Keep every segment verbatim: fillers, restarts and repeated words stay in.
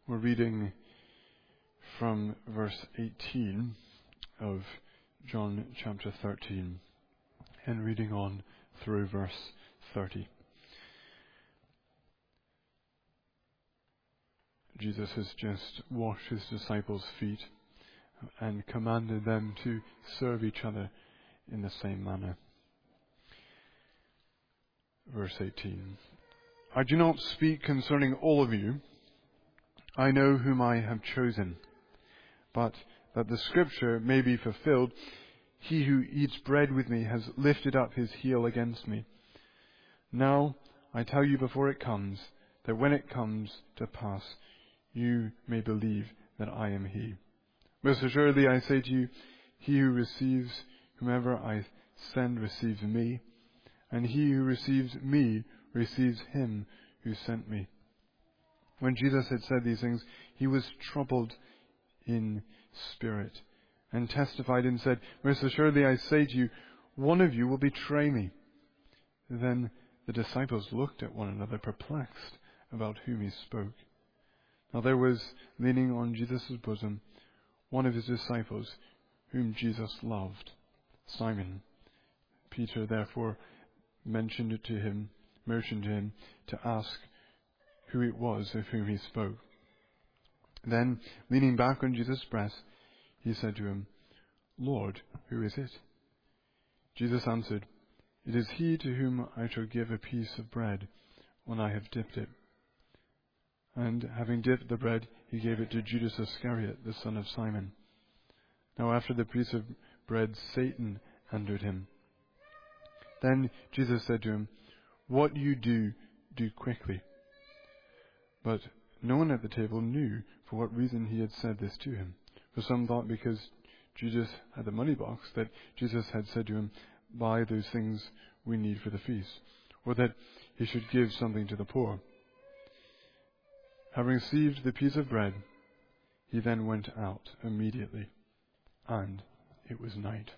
We're reading from verse eighteen of John chapter thirteen and reading on through verse thirty. Jesus has just washed his disciples' feet and commanded them to serve each other in the same manner. Verse eighteen. I do not speak concerning all of you. I know whom I have chosen, but that the scripture may be fulfilled, he who eats bread with me has lifted up his heel against me. Now I tell you before it comes, that when it comes to pass, you may believe that I am he. Most assuredly I say to you, he who receives whomever I send receives me, and he who receives me receives him who sent me. When Jesus had said these things, he was troubled in spirit, and testified and said, Most assuredly I say to you, one of you will betray me. Then the disciples looked at one another, perplexed about whom he spoke. Now there was leaning on Jesus' bosom one of his disciples, whom Jesus loved, Simon. Peter therefore mentioned it to him, motioned to him to ask who it was of whom he spoke. Then, leaning back on Jesus' breast, he said to him, Lord, who is it? Jesus answered, It is he to whom I shall give a piece of bread when I have dipped it. And having dipped the bread, he gave it to Judas Iscariot, the son of Simon. Now after the piece of bread, Satan entered him. Then Jesus said to him, What you do, do quickly. But no one at the table knew for what reason he had said this to him. For some thought because Judas had the money box that Jesus had said to him, Buy those things we need for the feast, or that he should give something to the poor. Having received the piece of bread, he then went out immediately, and it was night.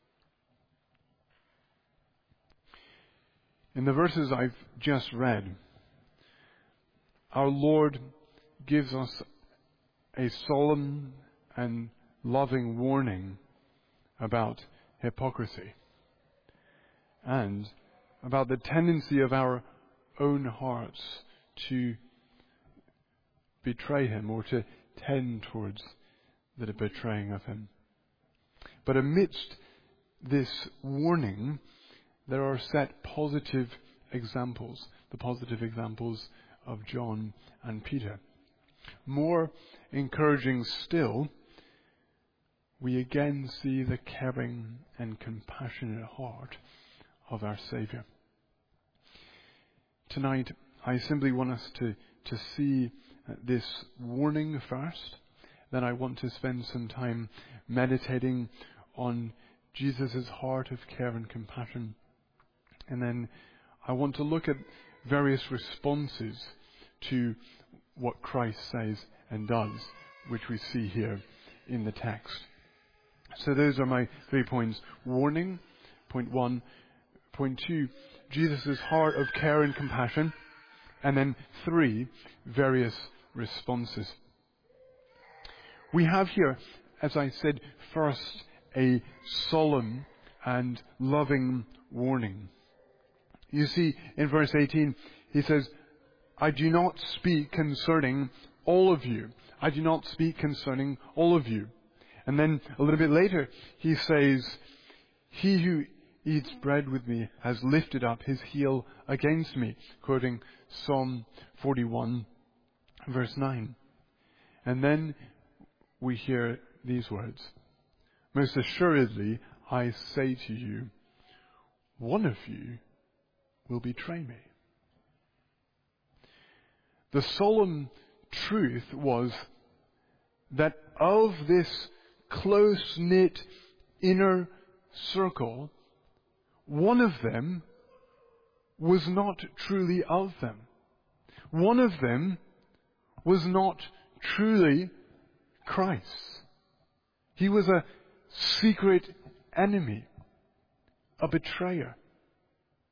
In the verses I've just read, our Lord gives us a solemn and loving warning about hypocrisy and about the tendency of our own hearts to betray him or to tend towards the betraying of him. But amidst this warning, there are set positive examples, the positive examples of John and Peter. More encouraging still, we again see the caring and compassionate heart of our Saviour. Tonight, I simply want us to, to see this warning first. Then I want to spend some time meditating on Jesus' heart of care and compassion. And then I want to look at various responses to what Christ says and does, which we see here in the text. So those are my three points. Warning, point one. Point two, Jesus' heart of care and compassion. And then three, various responses. We have here, as I said, first a solemn and loving warning. You see, in verse eighteen, he says, I do not speak concerning all of you. I do not speak concerning all of you. And then a little bit later, he says, He who eats bread with me has lifted up his heel against me, quoting Psalm forty-one, verse nine. And then we hear these words, Most assuredly, I say to you, one of you will betray me. The solemn truth was that of this close-knit inner circle, one of them was not truly of them. One of them was not truly Christ. He was a secret enemy, a betrayer.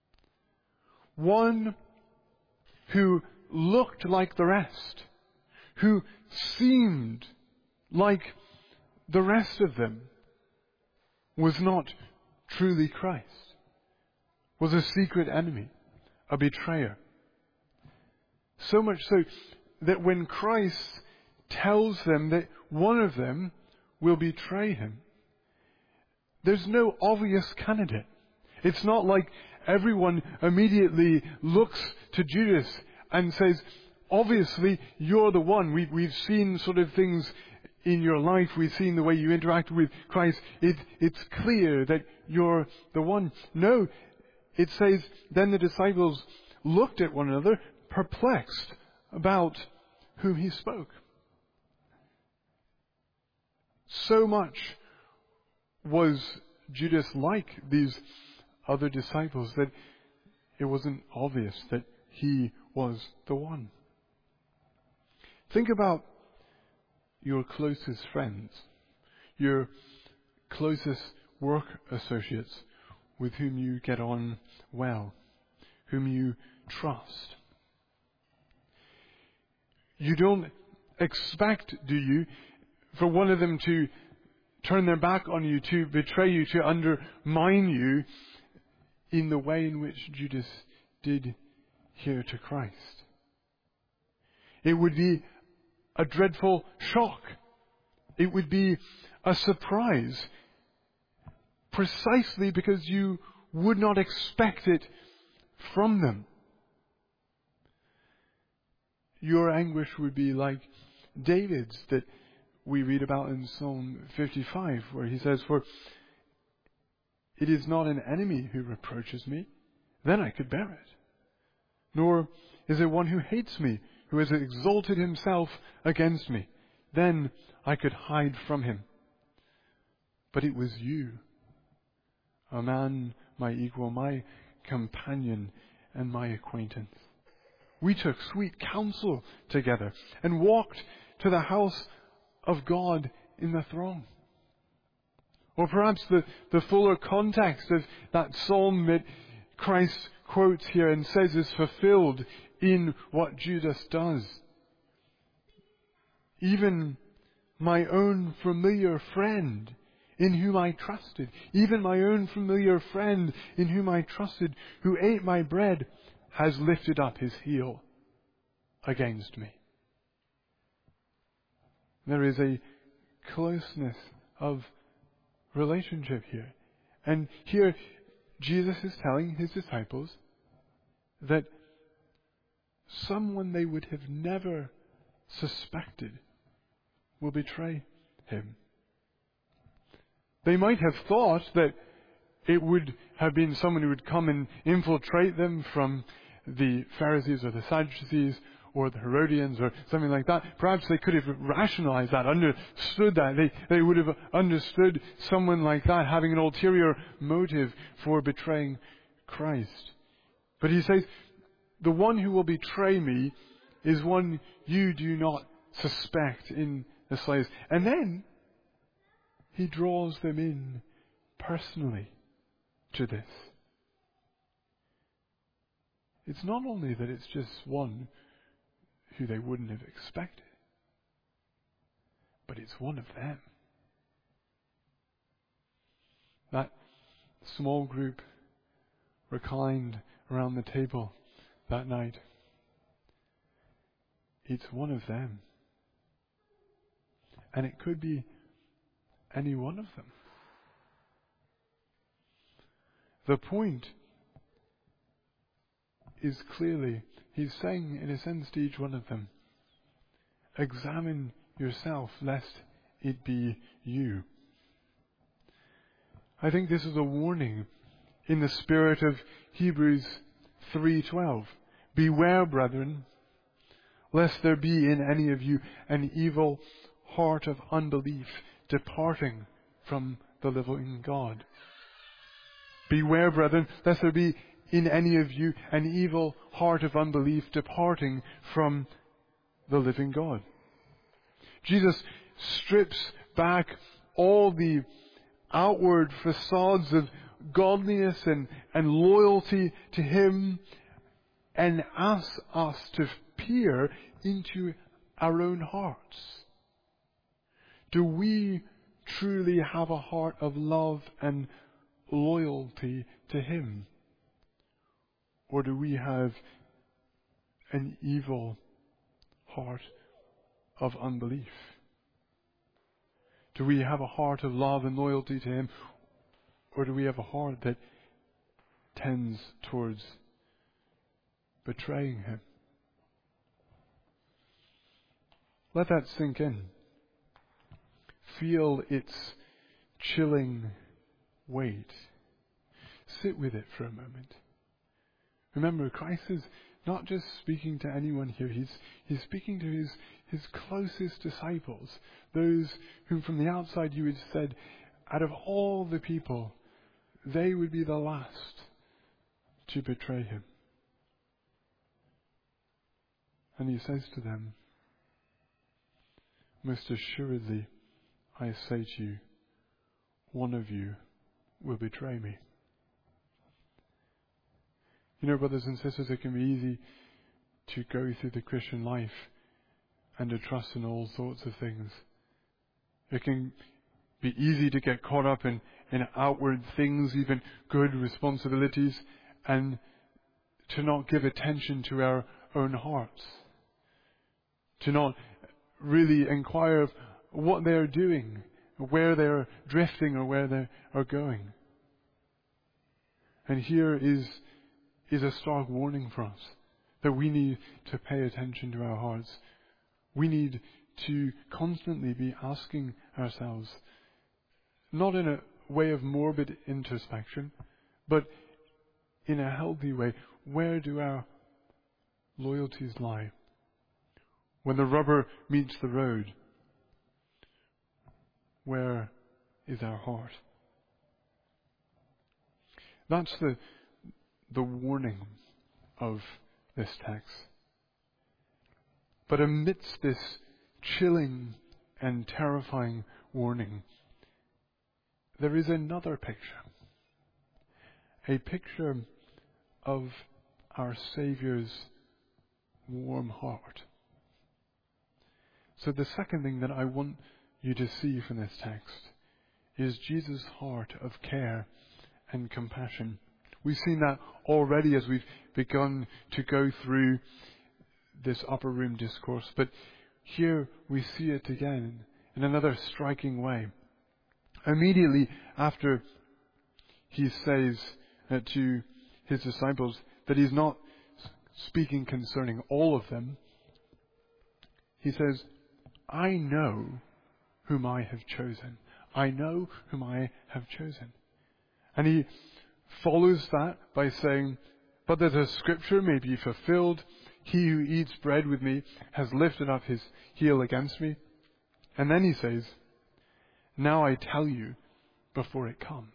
One who looked like the rest, who seemed like the rest of them, was not truly Christ, was a secret enemy, a betrayer. So much so that when Christ tells them that one of them will betray him, there's no obvious candidate. It's not like everyone immediately looks to Judas and says, obviously, you're the one. We, we've seen sort of things in your life. We've seen the way you interact with Christ. It, it's clear that you're the one. No, it says, then the disciples looked at one another, perplexed about whom he spoke. So much was Judas like these other disciples that it wasn't obvious that he was the one. Think about your closest friends, your closest work associates with whom you get on well, whom you trust. You don't expect, do you, for one of them to turn their back on you, to betray you, to undermine you in the way in which Judas did here to Christ. It would be a dreadful shock. It would be a surprise, precisely because you would not expect it from them. Your anguish would be like David's that we read about in Psalm fifty-five, where he says, "For it is not an enemy who reproaches me, then I could bear it. Nor is it one who hates me, who has exalted himself against me, then I could hide from him. But it was you, a man, my equal, my companion, and my acquaintance. We took sweet counsel together and walked to the house of God in the throng." Or perhaps the, the fuller context of that psalm that Christ quotes here and says is fulfilled in what Judas does. Even my own familiar friend in whom I trusted, even my own familiar friend in whom I trusted, who ate my bread, has lifted up his heel against me. There is a closeness of relationship here. And here Jesus is telling his disciples that someone they would have never suspected will betray him. They might have thought that it would have been someone who would come and infiltrate them from the Pharisees or the Sadducees or the Herodians or something like that. Perhaps they could have rationalized that, understood that. They, they would have understood someone like that having an ulterior motive for betraying Christ. But he says, the one who will betray me is one you do not suspect in the slightest. And then he draws them in personally to this. It's not only that it's just one who they wouldn't have expected, but it's one of them. That small group reclined around the table that night. It's one of them. And it could be any one of them. The point is clearly, he's saying in a sense to each one of them, examine yourself lest it be you. I think this is a warning in the spirit of Hebrews three twelve. Beware, brethren, lest there be in any of you an evil heart of unbelief departing from the living God. Beware, brethren, lest there be in any of you an evil heart of unbelief departing from the living God. Jesus strips back all the outward facades of godliness and, and loyalty to Him and asks us to peer into our own hearts? Do we truly have a heart of love and loyalty to Him? Or do we have an evil heart of unbelief? Do we have a heart of love and loyalty to Him? Or do we have a heart that tends towards betraying Him? Let that sink in. Feel its chilling weight. Sit with it for a moment. Remember, Christ is not just speaking to anyone here. He's, he's speaking to his, his closest disciples. Those whom from the outside you would have said, out of all the people, they would be the last to betray Him. And He says to them, most assuredly, I say to you, one of you will betray me. You know, brothers and sisters, it can be easy to go through the Christian life and to trust in all sorts of things. It can be easy to get caught up in, in outward things, even good responsibilities, and to not give attention to our own hearts. To not really inquire of what they are doing, where they are drifting or where they are going. And here is, is a stark warning for us that we need to pay attention to our hearts. We need to constantly be asking ourselves, not in a way of morbid introspection, but in a healthy way, where do our loyalties lie? When the rubber meets the road, where is our heart? That's the, the warning of this text. But amidst this chilling and terrifying warning, there is another picture. A picture of our Saviour's warm heart. So the second thing that I want you to see from this text is Jesus' heart of care and compassion. We've seen that already as we've begun to go through this upper room discourse, but here we see it again in another striking way. Immediately after He says uh, to His disciples that He's not speaking concerning all of them, He says, I know whom I have chosen. I know whom I have chosen. And He follows that by saying, but that the scripture may be fulfilled, he who eats bread with me has lifted up his heel against me. And then He says, now I tell you before it comes.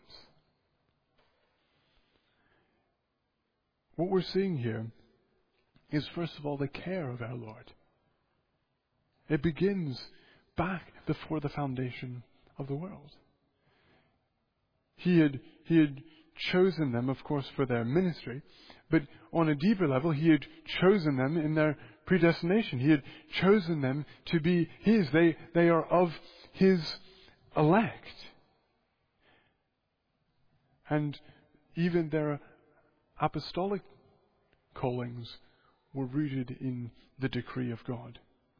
What we're seeing here is, first of all, the care of our Lord. It begins back before the foundation of the world. He had, he had chosen them, of course, for their ministry, but on a deeper level, He had chosen them in their predestination. He had chosen them to be His. They, they are of His elect. And even their apostolic callings were rooted in the decree of God.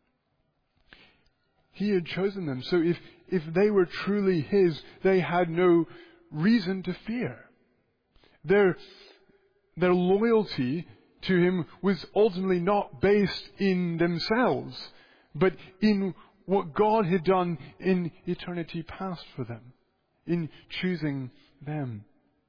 He had chosen them. So if, if they were truly His, they had no reason to fear. Their, their loyalty to Him was ultimately not based in themselves, but in what God had done in eternity past for them, in choosing them.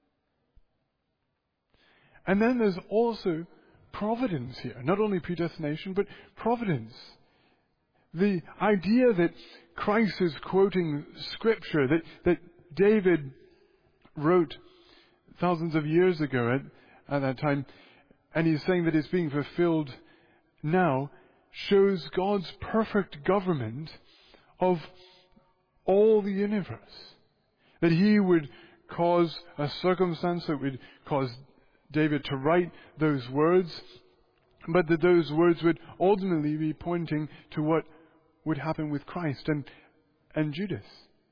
And then there's also providence here. Not only predestination, but providence. The idea that Christ is quoting Scripture, that, that David wrote thousands of years ago at, at that time, and he's saying that it's being fulfilled now, shows God's perfect government of all the universe. That He would cause a circumstance that would cause David to write those words, but that those words would ultimately be pointing to what would happen with Christ and, and Judas.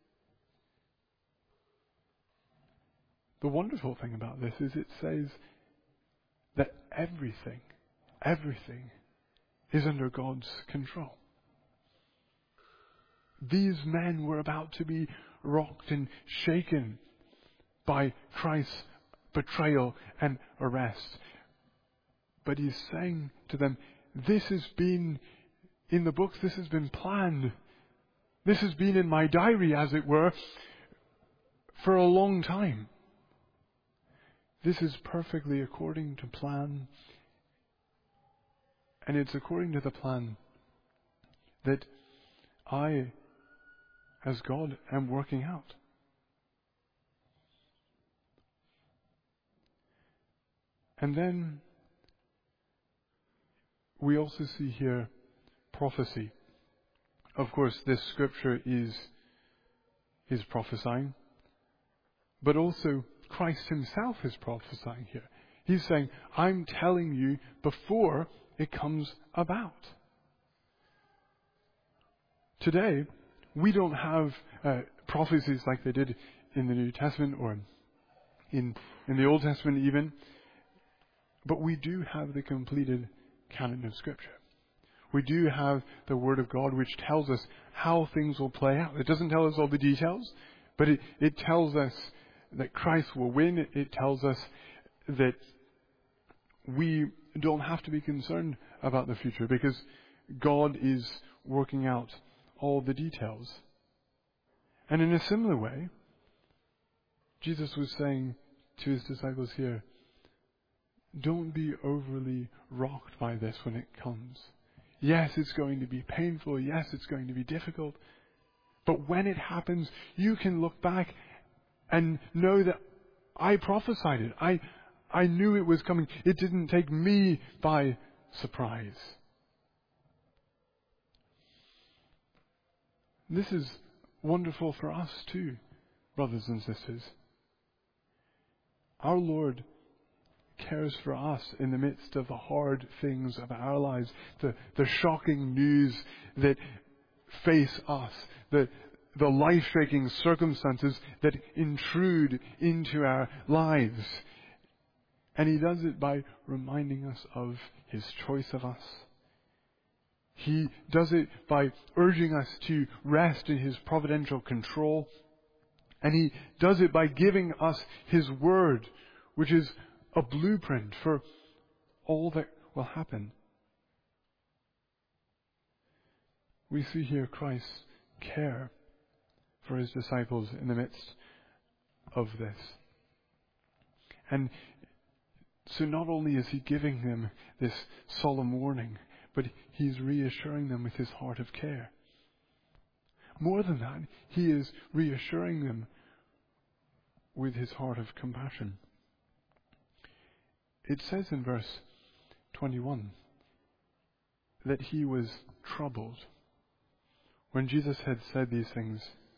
The wonderful thing about this is it says that everything, everything is under God's control. These men were about to be rocked and shaken by Christ's betrayal and arrest. But he's saying to them, this has been in the books, this has been planned. This has been in my diary, as it were, for a long time. This is perfectly according to plan. And it's according to the plan that I, as God, am working out. And then we also see here prophecy. Of course, this scripture is, is prophesying, but also Christ himself is prophesying here. He's saying, I'm telling you before it comes about. Today, we don't have uh, prophecies like they did in the New Testament or in, in the Old Testament even, but we do have the completed canon of Scripture. We do have the Word of God which tells us how things will play out. It doesn't tell us all the details, but it, it tells us that Christ will win. It, it tells us that we don't have to be concerned about the future because God is working out all the details. And in a similar way, Jesus was saying to his disciples here, don't be overly rocked by this when it comes. Yes, it's going to be painful. Yes, it's going to be difficult. But when it happens, you can look back and know that I prophesied it. I, I knew it was coming. It didn't take me by surprise. This is wonderful for us too, brothers and sisters. Our Lord cares for us in the midst of the hard things of our lives, the, the shocking news that face us, the, the life-shaking circumstances that intrude into our lives. And he does it by reminding us of his choice of us. He does it by urging us to rest in his providential control. And he does it by giving us his word, which is a blueprint for all that will happen. We see here Christ's care for his disciples in the midst of this. And so not only is he giving them this solemn warning, but he's reassuring them with his heart of care. More than that, he is reassuring them with his heart of compassion. It says in verse twenty-one that he was troubled. When Jesus had said these things,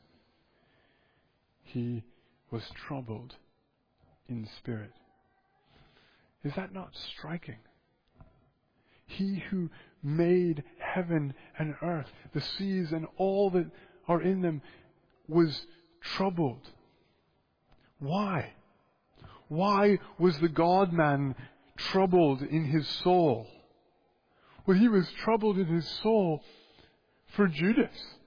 he was troubled in spirit. Is that not striking? He who made heaven and earth, the seas and all that are in them, was troubled. Why? Why was the God-man troubled in his soul? Well, he was troubled in his soul for Judas.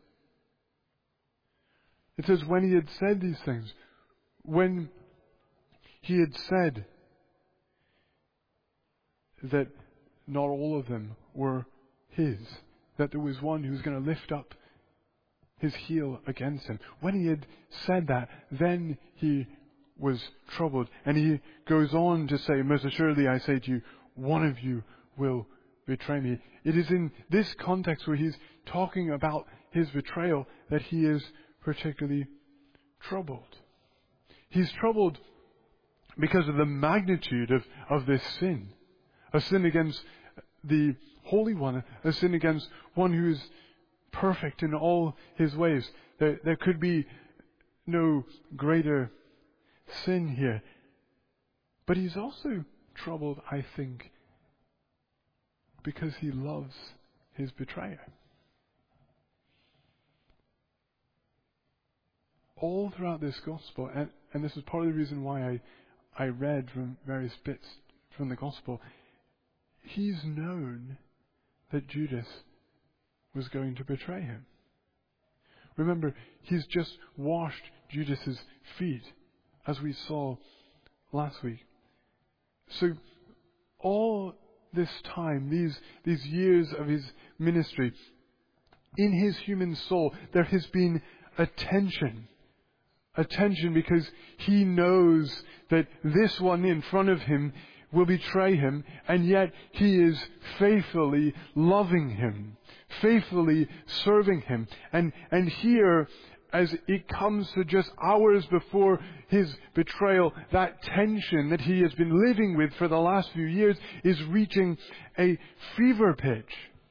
It says when he had said these things, when he had said that not all of them were his, that there was one who was going to lift up his heel against him. When he had said that, then he was troubled. And he goes on to say, most assuredly I say to you, one of you will betray me. It is in this context where he's talking about his betrayal that he is particularly troubled. He's troubled because of the magnitude of, of this sin. A sin against the Holy One, a sin against one who is perfect in all his ways. There, there could be no greater sin here. But he's also troubled, I think, Because he loves his betrayer. All throughout this gospel, and, and this is part of the reason why I, I read from various bits from the gospel, he's known that Judas was going to betray him. Remember, he's just washed Judas's feet, as we saw last week. So all this time, these, these years of his ministry, in his human soul, there has been a tension. A tension because he knows that this one in front of him will betray him, and yet he is faithfully loving him, faithfully serving him. And, and here, as it comes to just hours before his betrayal, that tension that he has been living with for the last few years is reaching a fever pitch.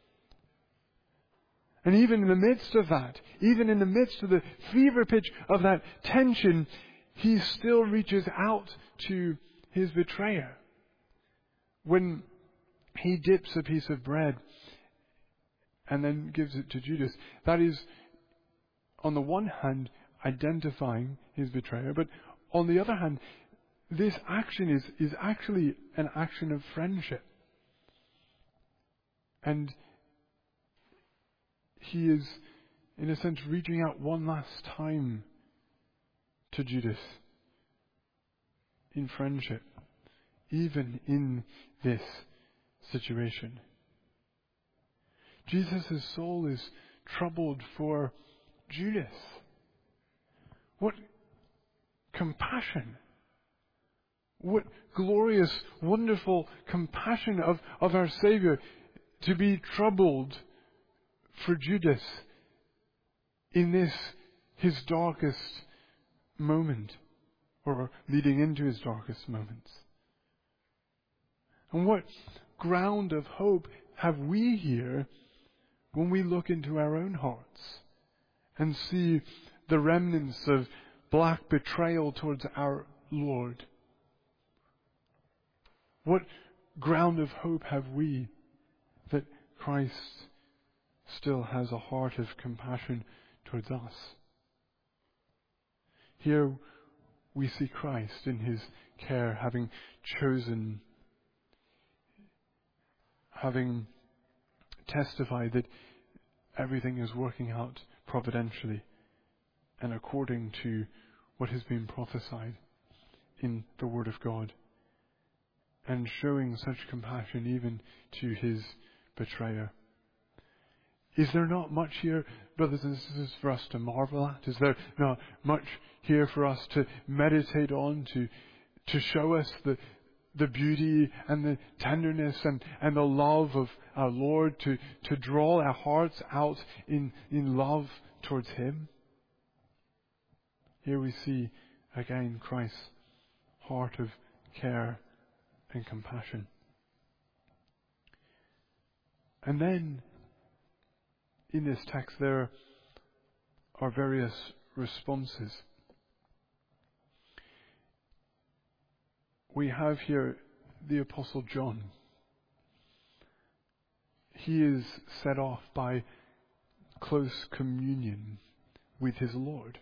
And even in the midst of that, even in the midst of the fever pitch of that tension, he still reaches out to his betrayer. When he dips a piece of bread and then gives it to Judas, that is, on the one hand, identifying his betrayer, but on the other hand, this action is, is actually an action of friendship. And he is, in a sense, reaching out one last time to Judas in friendship, even in this situation. Jesus' soul is troubled for Judas. What compassion! What glorious, wonderful compassion of, of our Savior to be troubled for Judas in this, his darkest moment, or leading into his darkest moments. And what ground of hope have we here when we look into our own hearts and see the remnants of black betrayal towards our Lord? What ground of hope have we that Christ still has a heart of compassion towards us? Here we see Christ in his care, having chosen, having testified that everything is working out providentially and according to what has been prophesied in the Word of God, and showing such compassion even to his betrayer. Is there not much here, brothers and sisters, for us to marvel at? Is there not much here for us to meditate on, to to show us the the beauty and the tenderness and, and the love of our Lord, to, to draw our hearts out in, in love towards him? Here we see again Christ's heart of care and compassion. And then in this text there are various responses. We have here the Apostle John. He is set off by close communion with his Lord.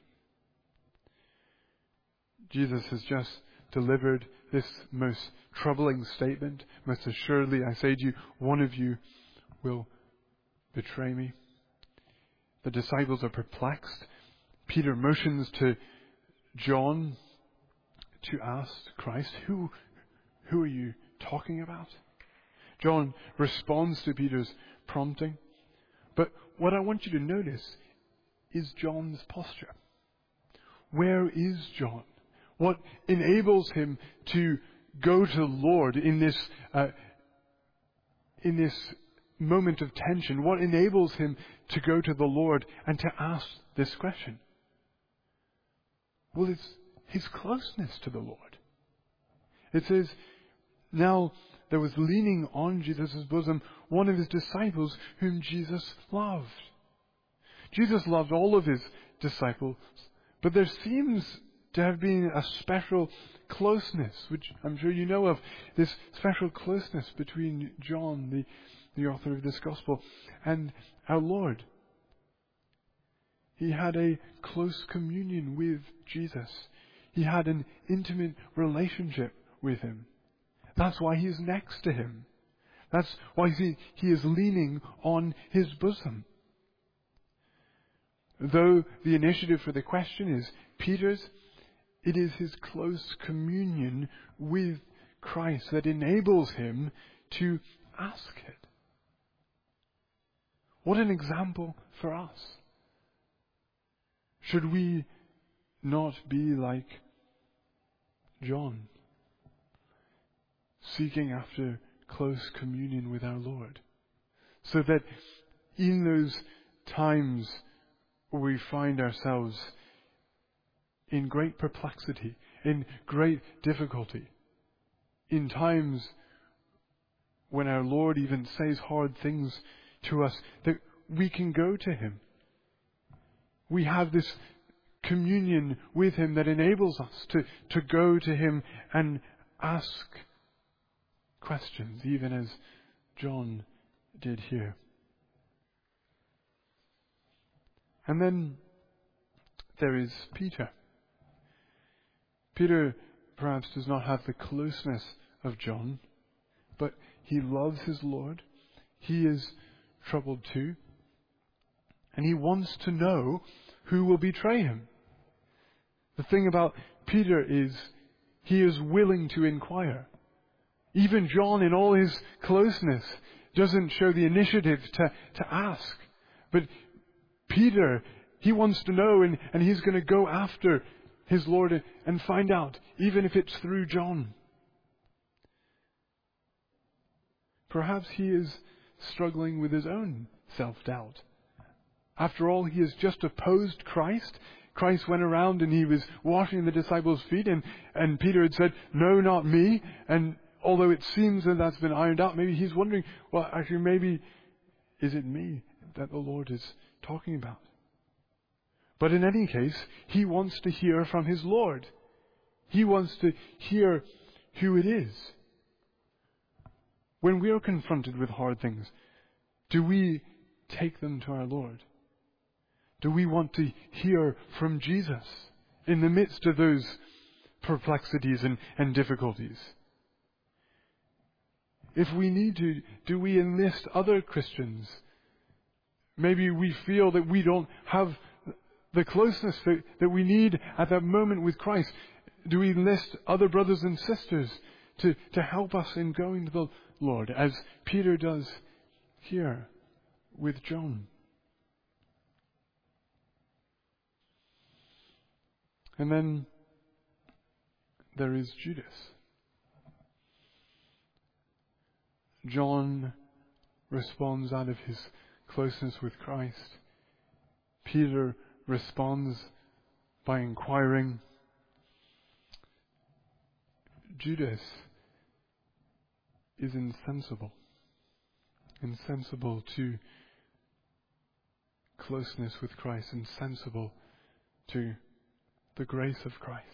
Jesus has just delivered this most troubling statement. Most assuredly, I say to you, one of you will betray me. The disciples are perplexed. Peter motions to John to ask Christ, who, who are you talking about? John responds to Peter's prompting. But what I want you to notice is John's posture. Where is John? What enables him to go to the Lord in this uh, in this moment of tension? What enables him to go to the Lord and to ask this question? Well, it's his closeness to the Lord. It says, now there was leaning on Jesus' bosom one of his disciples whom Jesus loved. Jesus loved all of his disciples, but there seems to have been a special closeness, which I'm sure you know of, this special closeness between John, the, the author of this gospel, and our Lord. He had a close communion with Jesus. He had an intimate relationship with him. That's why he's next to him. That's why he, he is leaning on his bosom. Though the initiative for the question is Peter's, it is his close communion with Christ that enables him to ask it. What an example for us. Should we not be like John, seeking after close communion with our Lord, so that in those times where we find ourselves in great perplexity, in great difficulty, in times when our Lord even says hard things to us, that we can go to him. We have this communion with him that enables us to, to go to him and ask questions, even as John did here. And then there is Peter. Peter perhaps does not have the closeness of John, but he loves his Lord. He is troubled too. And he wants to know who will betray him. The thing about Peter is he is willing to inquire. Even John, in all his closeness, doesn't show the initiative to, to ask. But Peter, he wants to know, and, and he's going to go after his Lord and find out, even if it's through John. Perhaps he is struggling with his own self-doubt. After all, he has just opposed Christ. Christ went around and he was washing the disciples' feet, and, and Peter had said, "No, not me." And although it seems that that's been ironed out, maybe he's wondering, well, actually, maybe is it me that the Lord is talking about? But in any case, he wants to hear from his Lord. He wants to hear who it is. When we are confronted with hard things, do we take them to our Lord? Do we want to hear from Jesus in the midst of those perplexities and, and difficulties? If we need to, do we enlist other Christians? Maybe we feel that we don't have the closeness that, that we need at that moment with Christ. Do we enlist other brothers and sisters to, to help us in going to the Lord, as Peter does here with John? And then there is Judas. John responds out of his closeness with Christ. Peter responds by inquiring. Judas is insensible. Insensible to closeness with Christ. Insensible to the grace of Christ.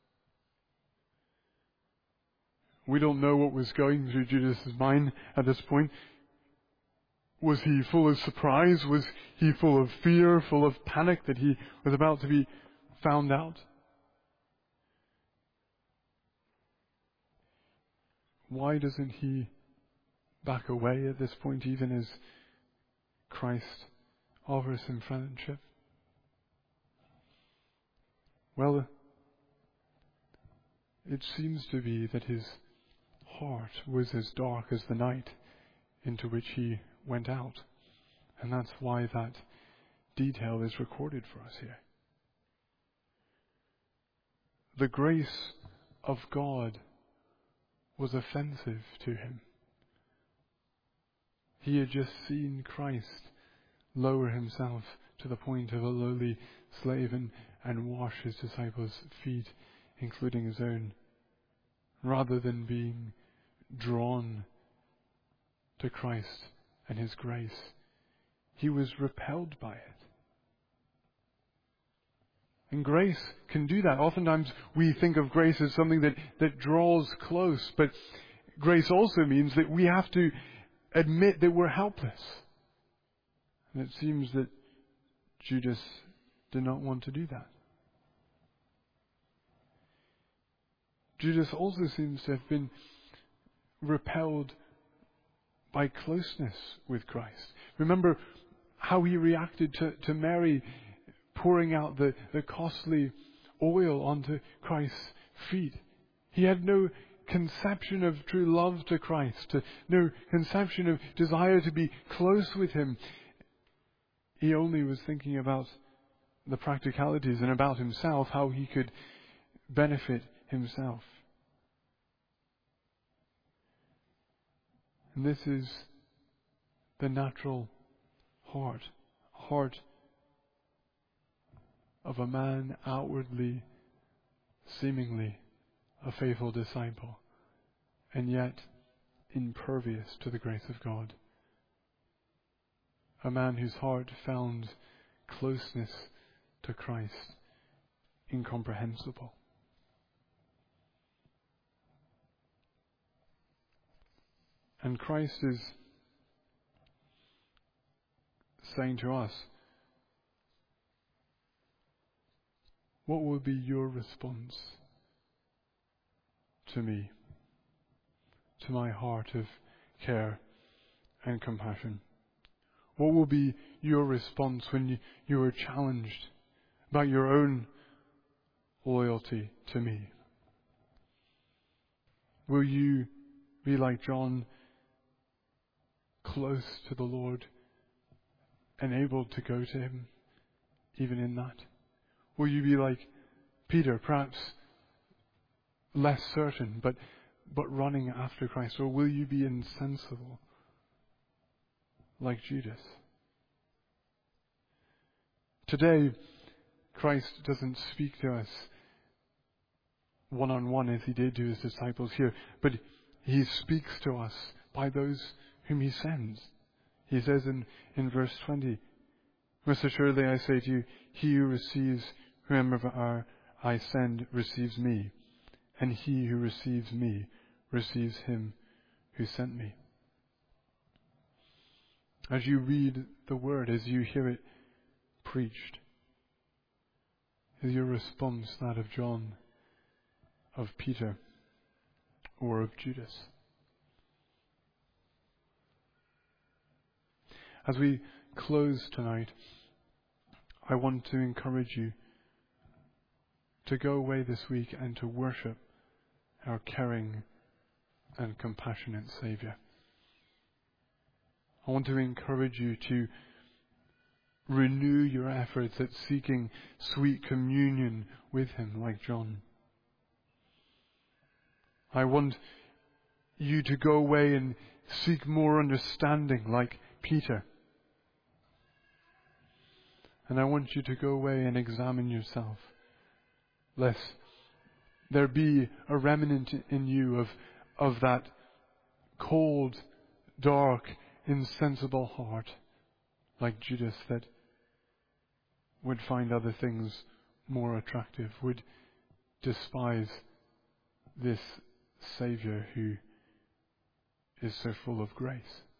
We don't know what was going through Judas' mind at this point. Was he full of surprise? Was he full of fear, full of panic that he was about to be found out? Why doesn't he back away at this point, even as Christ offers him friendship? Well, it seems to be that his heart was as dark as the night into which he went out. And that's why that detail is recorded for us here. The grace of God was offensive to him. He had just seen Christ lower himself to the point of a lowly slave and, and wash his disciples' feet, including his own, rather than being drawn to Christ and his grace. He was repelled by it. And grace can do that. Oftentimes we think of grace as something that, that draws close, but grace also means that we have to admit that we're helpless. And it seems that Judas did not want to do that. Judas also seems to have been repelled by closeness with Christ. Remember how he reacted to, to Mary pouring out the, the costly oil onto Christ's feet. He had no conception of true love to Christ, no conception of desire to be close with him. He only was thinking about the practicalities and about himself, how he could benefit himself. And this is the natural heart, heart of a man outwardly, seemingly a faithful disciple, and yet impervious to the grace of God. A man whose heart found closeness to Christ incomprehensible. And Christ is saying to us, what will be your response to me, to my heart of care and compassion? What will be your response when you, you are challenged about your own loyalty to me? Will you be like John, close to the Lord and able to go to him even in that? Will you be like Peter, perhaps less certain, but but running after Christ? Or will you be insensible like Judas? Today, Christ doesn't speak to us one-on-one as he did to his disciples here, but he speaks to us by those whom he sends. He says in, in verse twenty, most assuredly I say to you, he who receives whomever I send receives me, and he who receives me receives him who sent me. As you read the word, as you hear it preached, is your response that of John, of Peter, or of Judas? As we close tonight, I want to encourage you to go away this week and to worship our caring and compassionate Saviour. I want to encourage you to renew your efforts at seeking sweet communion with him like John. I want you to go away and seek more understanding like Peter. And I want you to go away and examine yourself, lest there be a remnant in you of, of that cold, dark, insensible heart, like Judas, that would find other things more attractive, would despise this Saviour who is so full of grace.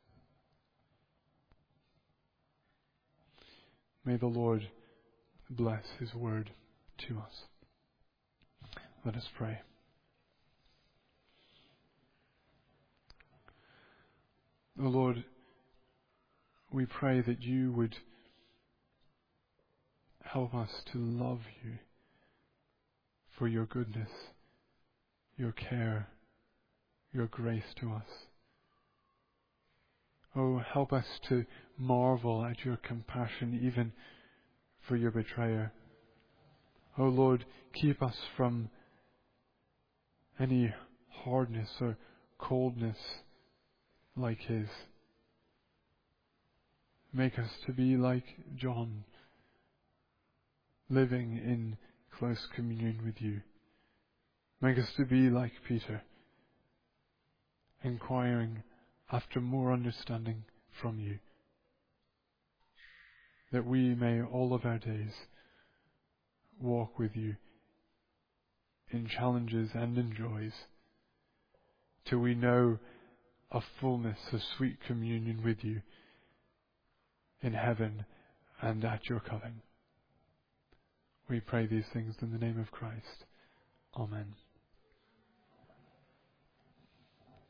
May the Lord bless his word to us. Let us pray. O Lord, we pray that you would help us to love you for your goodness, your care, your grace to us. Oh, help us to marvel at your compassion even for your betrayer. Oh Lord, keep us from any hardness or coldness like his. Make us to be like John, living in close communion with you. Make us to be like Peter, inquiring after more understanding from you, that we may all of our days walk with you in challenges and in joys, till we know a fullness of sweet communion with you in heaven and at your coming. We pray these things in the name of Christ. Amen.